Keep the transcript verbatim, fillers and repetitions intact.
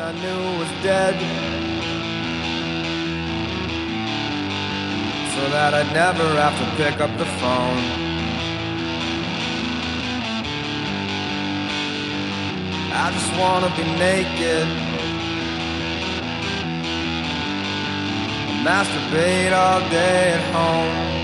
I knew was dead, so that I'd never have to pick up the phone. I just wanna be naked, masturbate all day at home.